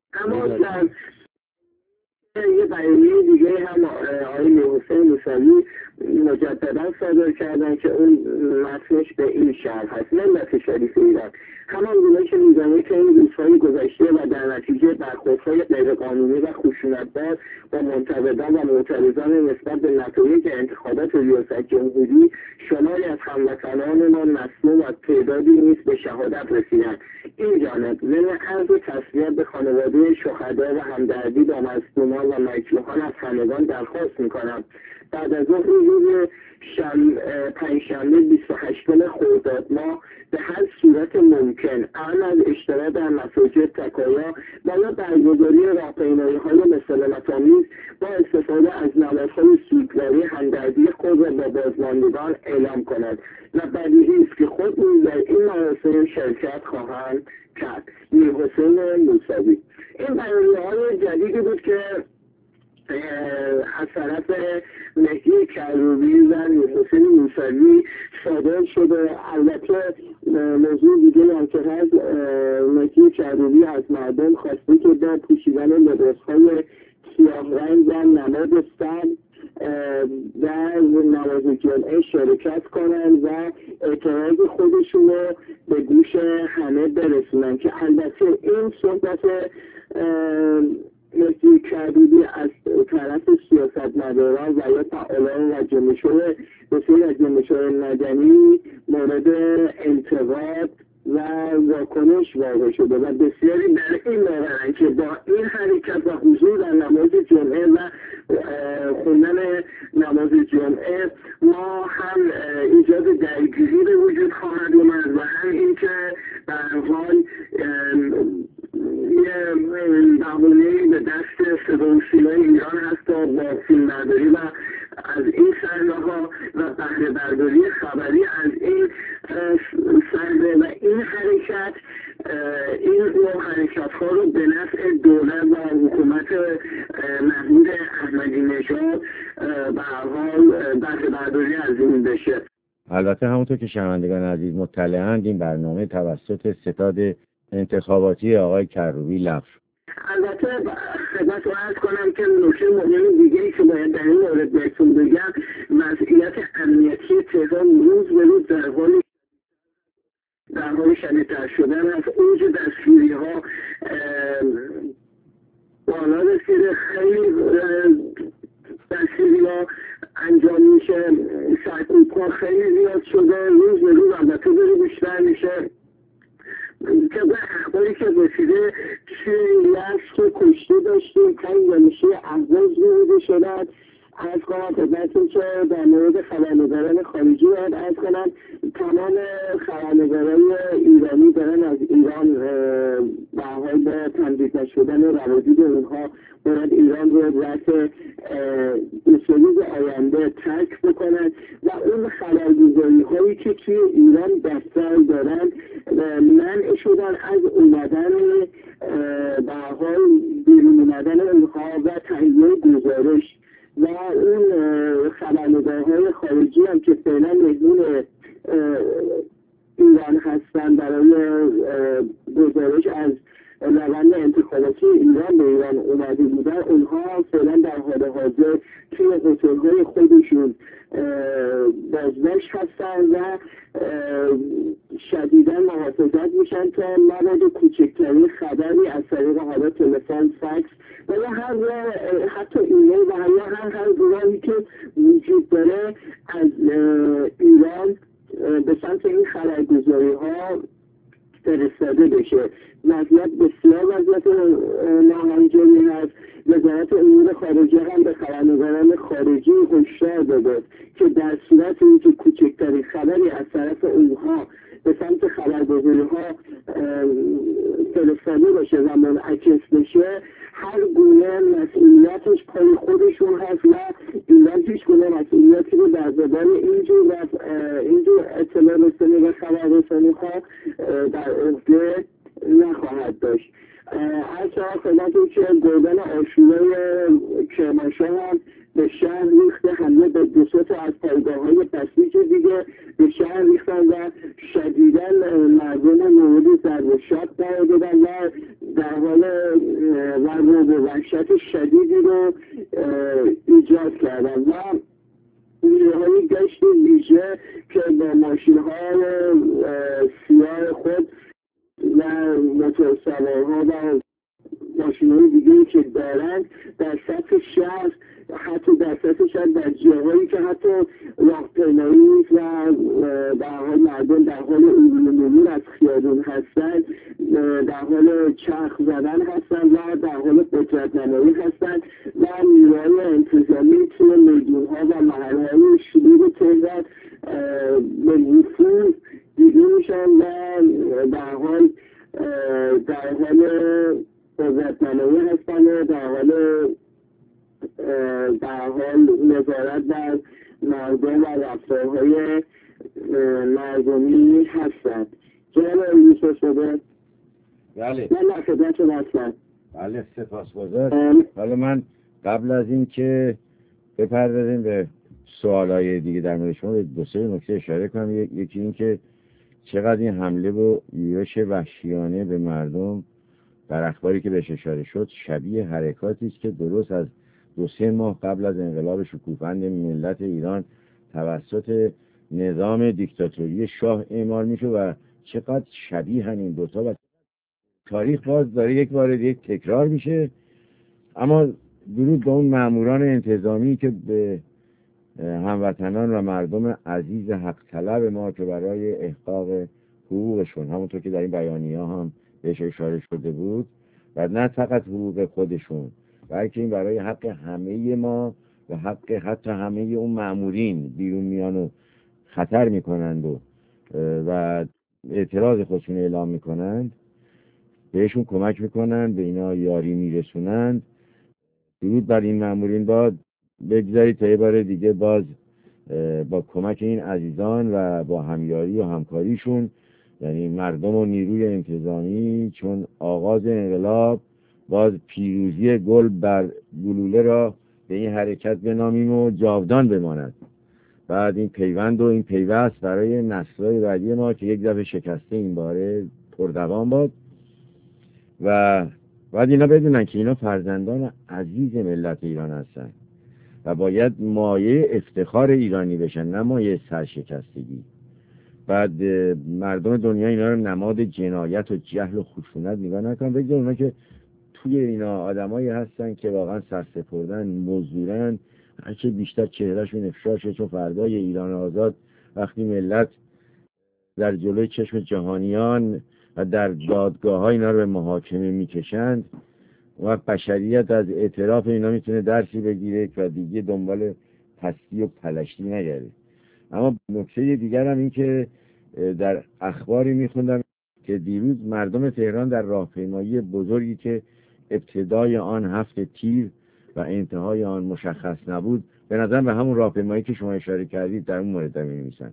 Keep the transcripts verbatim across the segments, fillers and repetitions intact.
اما در یه بیانیه دیگه هم آقای میرحسین موسوی مجددا صادر کردن که اون متنش به این شرح هست: ملت شریف ایران، همان گونه که می‌دانید که این روزهای گذشته و در نتیجه برخوردهای غیرقانونی و خشونتبار با منتقدان و معترضان نسبت به نتایج انتخابات ریاست جمهوری، شماری از هموطنانمان مسموم و تعدادی نیز به شهادت رسیدند. این جانب ضمن عرض تسلیت به خانواده شهدا و همدردی با مظلومان و مجروحان از همگان درخواست می‌کنم بعد از ظهر روز شم... پنجشنبه بیست و هشتم خرداد ماه به هر صورت ممکن اهم از اشتراک در مساجد تکایا و یا برگزاری راهپیمایی‌های مسالمت‌آمیز با استفاده از نمازهای سوگواری همدردی خود را با بازماندگان اعلام کند و بدیهی است که خود نیز در این مراسم شرکت خواهند کرد. میرحسین موسوی. این بیانیه‌های جدیدی بود که از طرف مهدی کروبی و میرحسین موسوی صادر شده. البته موضوع دیگه هم که هست، مهدی کروبی از مردم خواسته که در پوشیدن لباسهای سیاه رنگ و نماد سبز در نماز جمعه شرکت کنند و اعتراض خودشون رو به گوش همه برسونن که البته این صحبت مهدی کروبی از طرف سیاستمداران و یا فعالان و جنبش‌های بسیاری از جنبش‌های مدنی مورد انتقاد و واکنش واقع شده و بسیاری در این باورند که با این حرکت و حضور در نماز جمعه و خوندن نماز جمعه ما هم ایجاد درگیری به وجود خواهد اومد و هم اینکه به هر حال یه بهونه‌ای به دست صدا و سیمای ایران هست تا با فیلمبرداری و از این صحنه‌ها و بهره برداری خبری از این صحنه و این حرکت این نوع حرکت‌ها رو به نفع دولت و حکومت محمود احمدی نژاد به هر حال بهره برداری از این بشه. البته همونطور که شنوندگان عزیز مطلعند، این برنامه توسط ستاد انتخاباتی آقای کروبی لغو شد. البته خدمت رو عرض کنم که نکته مهم دیگری که باید در این مورد بهتون بگم، وضعیت امنیتی تهران روز به روز در حال در حال شدیدتر شدن از اوج دستگیری‌ها بالا رسیده. خیلی دستگیری‌ها انجام میشه، سرکوب‌ها خیلی زیاد شده، روز به روز البته داره بیشتر میشه. طبق اخباری که رسیده چه لشت و کشته داشتیم، کمی نمیشه احواز بوده شدن. از کنم خدمتون که در مورد خبرنگاران خارجی باید از کنم تمام خبرنگاران ایرانی دارن از ایران به حال با تمدید نشدن روابط اونها باید ایران رو رفت اصولی آینده ترک بکنن و اون خبرگزاری هایی که توی ایران دفتر دارن منع شدن از اومدن به حال بیرون اومدن اونها و تهیه گزارش و اون خبرنگارهای خارجی هم که فعلا مهمون ایران هستن برای گزارش از روند انتخاباتی ایران به ایران اومده بودن، اونها فعلا در حال حاضر توی هتل‌های خودشون بازداشت هستن و شدیداً محافظت میشن تا مورد کوچکترین خبری از طریق حالا تلفن، فکس و یا هر حتی ایمیل و هر هر هر راهی که وجود داره از ایران به سمت این خبرگزاری ها فرستاده بشه. وضعیت بسیار وضعیت ناهنجاری هست. وزارت امور خارجه هم به خبرنگاران خارجی هشدار داده که در صورت اینکه کوچکترین خبری از طرف اونها به سمت خبرگزاری ها فرستاده باشه و منعکس بشه، هر گونه مسئولیتش پای خودشون هست و ایران هیچ گونه مسئولیتی رو در زبان اینجور اینجور اطلاع رسانی و خبررسانی ها در عهده نخواهد داشت. از طرف خدمتون که گردن آشورای کرمانشاه هم به شهر ریخته، حمله به دو سه تا از پایگاه‌های بسیج دیگه به شهر ریختن و شدیداً مردم مورد ضرب و شاب قرار دادن و در حال ضرب و وحشت شدیدی رو ایجاد کردن و نیروهای گشت ویژه که با ماشین های سیاه خود و موتورسوارها و ماشین های دیگه که دارند در سطح شهر، حتی در سطح شهر در جاهایی که حتی راهپیمایی نیست و در حال مردم در حال عبور از خیابون هستند، در حال چرخ زدن هستند و در حال قدرت نمایی هستند و نیروهای انتظامی توی میدونها و محلهای شلوغ تهران به وفور دیده میشن و در حال در حال قدرت نمایی هستند و در حال در حال نظارت بر مردم و رفتارهای مردمی هستند. جناب یوسف صدر بله من در خدمتتون هستم. بله سپاسگزار. حالا من قبل از این که بپردازیم به سوالای دیگه در مورد شما دو سه نکته اشاره کنم. یکی این که چقدر این حمله و یورش وحشیانه به مردم در اخباری که بهش اشاره شد شبیه حرکاتی است که درست از دو سه ماه قبل از انقلاب شکوفند ملت ایران توسط نظام دیکتاتوری شاه اعمال میشه و چقدر شبیه این دوتا و تاریخ باز داره یک بار دیگه تکرار میشه. اما درود به اون ماموران انتظامی که به هموطنان و مردم عزیز حق طلب ما که برای احقاق حقوقشون، همونطور که در این بیانیه هم بهش اشاره شده بود، و نه فقط حقوق خودشون بلکه این برای حق همه ما و حق حتی همه اون مامورین بیرون میان و خطر میکنند و و اعتراض خودشون اعلام میکنند، بهشون کمک میکنند، به اینا یاری میرسونند. درود بر این مامورین باد. بگذارید تا یه بار دیگه باز با کمک این عزیزان و با همیاری و همکاریشون، یعنی مردم و نیروی انتظامی، چون آغاز انقلاب باز پیروزی گل بر گلوله را به این حرکت بنامیم و جاودان بماند. بعد این پیوند و این پیوست برای نسل‌های بعدی ما که یک دفعه شکسته این باره پردوام باد و بعد اینا بدونن که اینا فرزندان عزیز ملت ایران هستن و باید مایه افتخار ایرانی بشن، نه مایه سرشکستگی. بعد مردم دنیا اینا رو نماد جنایت و جهل و خشونت نگاه نکنن. بگذار اونا که توی اینا آدمایی هستن که واقعا سرسپردن، مزدورن، هرچه بیشتر چهرهشون افشا شه، چون فردای ایران آزاد وقتی ملت در جلوی چشم جهانیان و در دادگاه ها اینا رو به محاکمه میکشند و بشریت از اعتراف اینا میتونه درسی بگیره و دیگه دنبال پستی و پلشتی نگرده. اما نکته دیگر هم این که در اخباری میخوندم که دیروز مردم تهران در راهپیمایی بزرگی که ابتدای آن هفت تیر و انتهای آن مشخص نبود، به نظر به همون راهپیمایی که شما اشاره کردید در اون مورد می‌نویسن.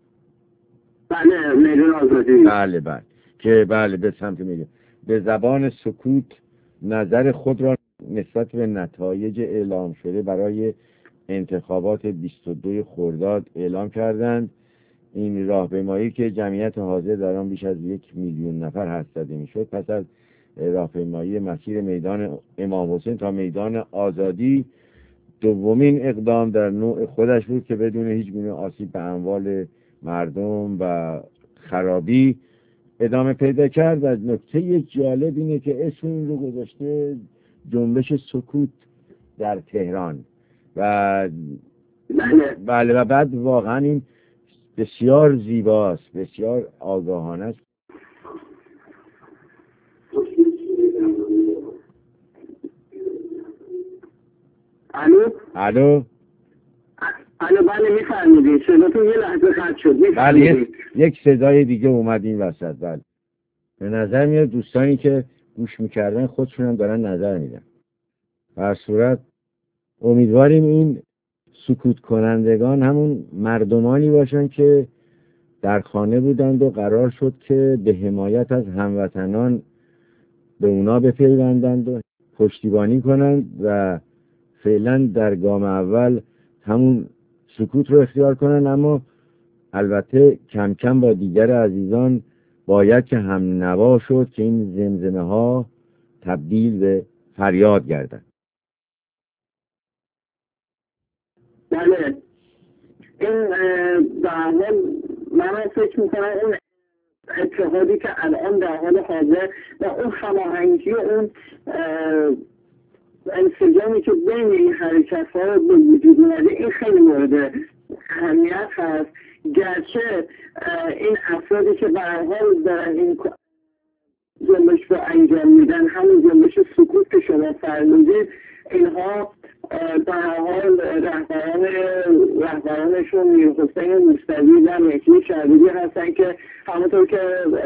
بله میدون آزادی. بله بله که بله به سمت میگه به زبان سکوت نظر خود را نسبت به نتایج اعلام شده برای انتخابات بیست و دو خرداد اعلام کردند. این راهپیمایی که جمعیت حاضر در آن بیش از یک میلیون نفر حدس میشد، پس از راهپیمایی مسیر میدان امام حسین تا میدان آزادی، دومین اقدام در نوع خودش بود که بدون هیچ گونه آسیب به اموال مردم و خرابی ادامه پیدا کرد. و نکته جالب اینه که اسم این رو گذاشته جنبش سکوت در تهران و بله و بعد واقعا این بسیار زیباست، بسیار آگاهانه است. الو الو الو بله میفرمودید، صداتون یه لحظه قطع شد. بله یک صدای دیگه اومد این وسط. بله به نظر میاد دوستانی که گوش میکردن خودشون هم دارن نظر میدن. هر صورت امیدواریم این سکوت کنندگان همون مردمانی باشن که در خانه بودند و قرار شد که به حمایت از هموطنان به اونا بپیوندند و پشتیبانی کنند و فعلا در گام اول همون سکوت رو اختیار کنند، اما البته کم کم با دیگر عزیزان باید که هم نوا شد که این زمزمه ها تبدیل به فریاد گردند. بله، این در حال من فکر میکنم اون اتحادی که الان در حال حاضر و اون هماهنگی اون انسجامی که بین این حرکت ها به وجود اومده، این خیلی مورد اهمیت هست. گرچه این افرادی که به هر حال دارن این جنبش رو انجام میدن، همین جنبش سکوت که شما فرمودید، اینها به هر حال رهبران رهبرانشون میرحسین موسوی و مهدی شهریاری هستن که همونطور که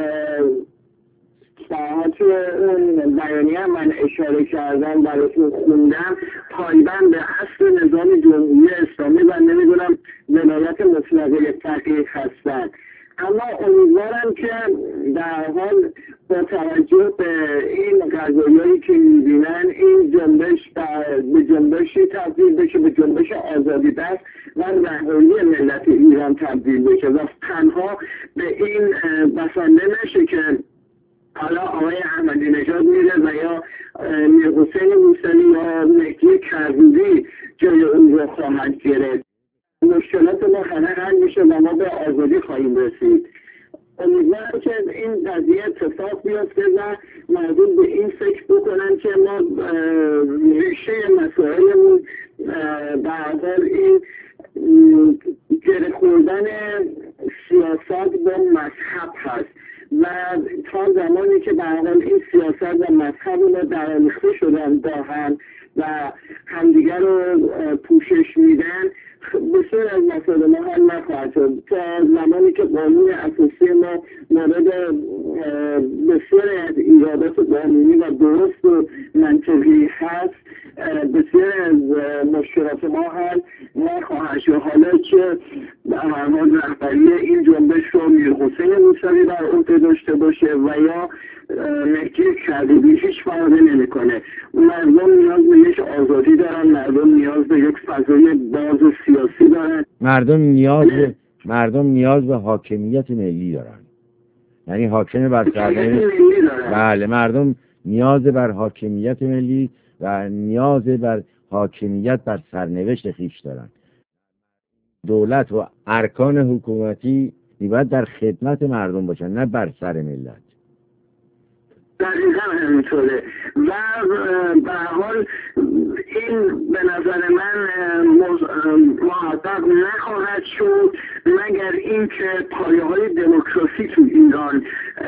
ساعت توی اون بیانیه من اشاره کردم براتون خوندم، پایبند به اصل نظام جمهوری اسلامی و نمیدونم ولایت مطلقه فقیه هستن. اما امیدوارم که در حال با توجه به این قضایایی که میبینن این جنبش به جنبشی تبدیل بشه، به جنبش آزادی دست و رهایی ملت ایران تبدیل بشه و تنها به این بسنده نشه که حالا آقای احمدی نژاد میره و یا میرحسین موسوی یا مهدی کروبی جای اون رو خواهد گرفت. مشکلات ما همه حل میشه و ما به آزادی خواهیم رسید. امیدوارم که این قضیه اتفاق بیفته و مردم به این فکر بکنن که ما ریشه مسائلمون به هر حال این گره خوردن سیاست با مذهب هست و تا زمانی که به هر حال این سیاست و مذهب رو درآمیخته شدن با هم و همدیگر رو پوشش میدن، بسیار از مسائل ما حل نخواهد شد. تا زمانی که قانون اساسی ما مورد بسیار از ایرادات قانونی و درست و منطقی هست، بسیار از مشکلات ما حل نخواهد شد. حالا که به هر حال رهبری این جنبش رو میرحسین موسوی بر عهده داشته باشه و یا مهدی کروبی، هیچ فرقی نمیکنه. مردم نیاز به یک آزادی دارن، مردم نیاز به یک فضای باز و سیاسی دارن، مردم نیاز به مردم نیاز به حاکمیت ملی دارن، یعنی حاکم بر سرنوشت. بله، مردم نیاز بر حاکمیت ملی و نیاز بر حاکمیت بر سرنوشت خویش دارن. دولت و ارکان حکومتی باید در خدمت مردم باشن، نه بر سر ملت. دقیقا همینطوره و به حال این به نظر من محقق نخواهد شد مگر اینکه پایه های دموکراسی تو ایران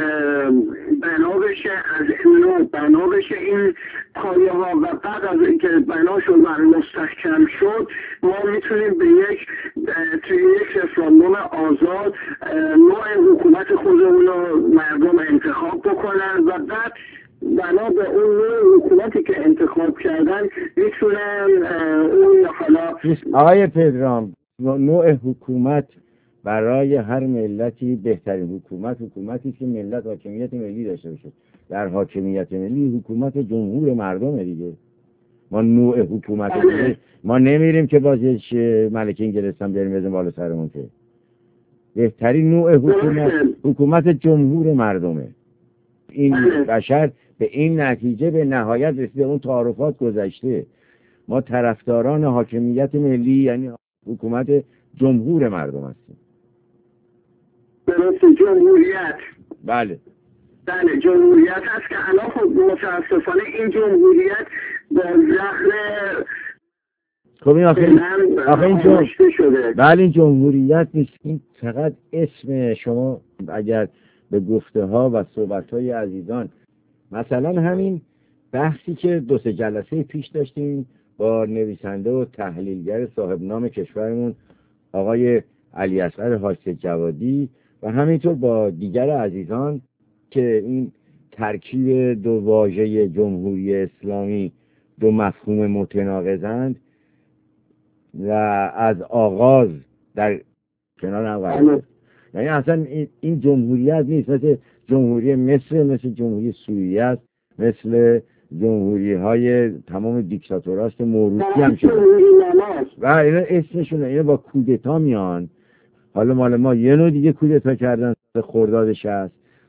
بنا بشه، از نو بنا بشه این پایه ها و بعد از اینکه بنا شد و مستحکم شد ما میتونیم به یک توی یک رفراندوم آزاد نوع حکومت خودمون رو مردم انتخاب بکنن و بعد بنا به اون نوع حکومتی که انتخاب کردن میتونن اون حالا. آقای پدرام، نوع حکومت برای هر ملتی بهترین حکومت حکومتی که ملت حاکمیت ملی داشته باشه. در حاکمیت ملی حکومت جمهور مردم دیگه. ما نوع حکومت دیگه ما نمیریم که بازش ملکه انگلستان بریم بزنیم بالا سرمون که. بهترین نوع حکومت حکومت جمهور مردمه. این بشر به این نتیجه به نهایت رسیده. اون تعارفات گذشته. ما طرفداران حاکمیت ملی یعنی حکومت جمهور مردم هستیم. درست، جمهوریت. بله بله جمهوریت هست که الان خب متاسفانه این جمهوریت با زهر خب این آخه آخه این جمهوریت شده. بله این جمهوریت نیست. این فقط اسم. شما اگر به گفته ها و صحبت های عزیزان، مثلا همین بحثی که دو سه جلسه پیش داشتیم با نویسنده و تحلیلگر صاحب نام کشورمون آقای علی اصغر حاج جوادی و همینطور با دیگر عزیزان که این ترکیب دو واژه جمهوری اسلامی دو مفهوم متناقضند و از آغاز در کنار هم قرار، یعنی اصلا این جمهوریت نیست. مثل جمهوری مصر، مثل جمهوری سوریه است، مثل جمهوری های تمام دیکتاتوراست که موروثی هم شده و اینا اسمشونه. اینا با کودتا میان. حالا مال ما یه نوع دیگه کودتا کردن خرداد شصت،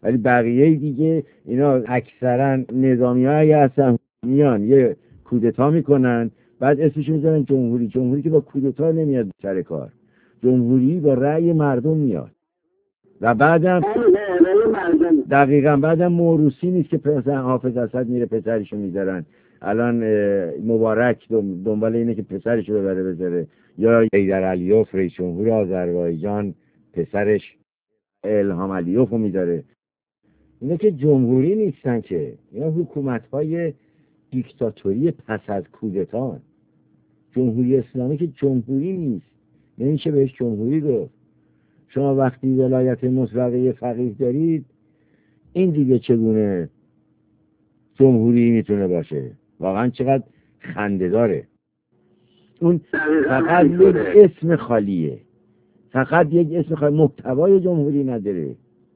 ولی بقیه دیگه اینا اکثرا نظامی ها اگه هستن میان یه کودتا میکنن، بعد اسمش میذارن جمهوری. جمهوری که با کودتا نمیاد سر کار، جمهوری با رأی مردم میاد. و بعدم دقیقا بعدم موروثی نیست که مثلا حافظ اسد میره پسرشو میذارن. الان مبارک دنبال اینه که پسرشو ببره بذاره، یا حیدر علیوف رئیس جمهور آذربایجان پسرش الهام علیوفو میذاره. اینا که جمهوری نیستن، که اینا حکومت‌های دیکتاتوری پس از کودتا. جمهوری اسلامی که جمهوری نیست، نمیشه بهش جمهوری گفت. شما وقتی ولایت مطلقه فقیه دارید، این دیگه چگونه جمهوری میتونه باشه؟ واقعا چقدر خنده داره. اون فقط یک اسم خالیه، فقط یک اسم خالی، محتوای جمهوری نداره.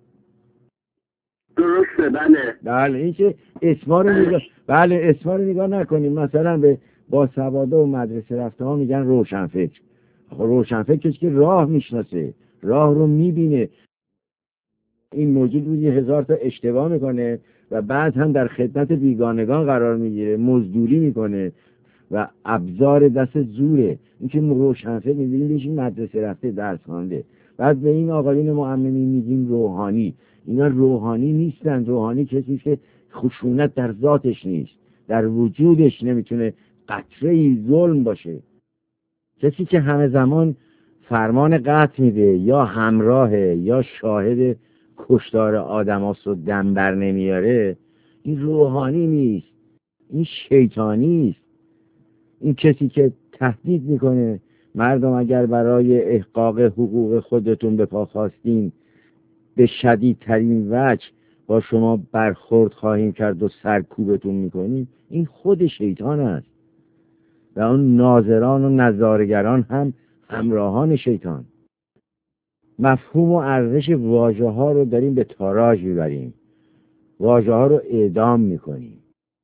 درسته. بله بله این که اسما رو نگاه بله اسما رو نگاه نکنیم. مثلا به با سواده و مدرسه رفته ها میگن روشنفکر. خب روشنفکر کسی که راه میشناسه، راه رو میبینه. این موجود بودی هزار تا اشتباه میکنه و بعد هم در خدمت بیگانگان قرار میگیره، مزدوری میکنه و ابزار دست زوره. این که روشنفکر میبینیم بهش مدرسه رفته، درس خوانده. بعد به این آقایون مؤمنین میگیم روحانی. اینا روحانی نیستن. روحانی کسی که خشونت در ذاتش نیست، در وجودش نمیتونه قطره‌ای ظلم باشه. کسی که همه زمان فرمان قتل میده، یا همراهه یا شاهد کشتار آدم هاست و دم بر نمیاره، این روحانی نیست، این شیطانی است. این کسی که تهدید میکنه مردم اگر برای احقاق حقوق خودتون به پا خواستین، به شدیدترین وجه با شما برخورد خواهیم کرد و سرکوبتون میکنیم، این خود شیطان است. و اون ناظران و نظارگران هم همراهان شیطان. مفهوم و ارزش واژه ها رو داریم به تاراج میبریم، واژه ها رو اعدام میکنیم.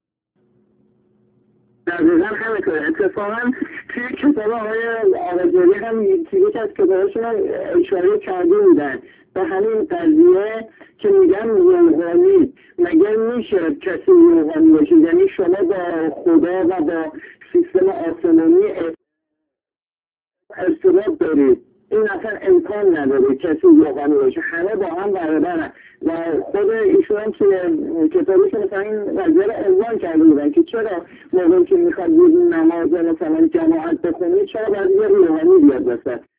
دقیقا همینطوره. اتفاقا توی کتاب آقای آقاجری هم یکی از کتاباشون هم اشاره کرده بودن به همین قضیه که میگن روحانی. مگر میشه کسی روحانی باشه؟ یعنی شما با خدا و با سیستم آسمانی ارتباط دارید. این اصلا امکان نداره کسی روحانی باشه. همه با هم برابرن. و خود ایشون هم که کتابشون مثلا این قضیه رو عنوان کرده بودن که چرا موقعی که میخواد نماز مثلا جماعت بخونید چرا باید یه روحانی بیاد وسط.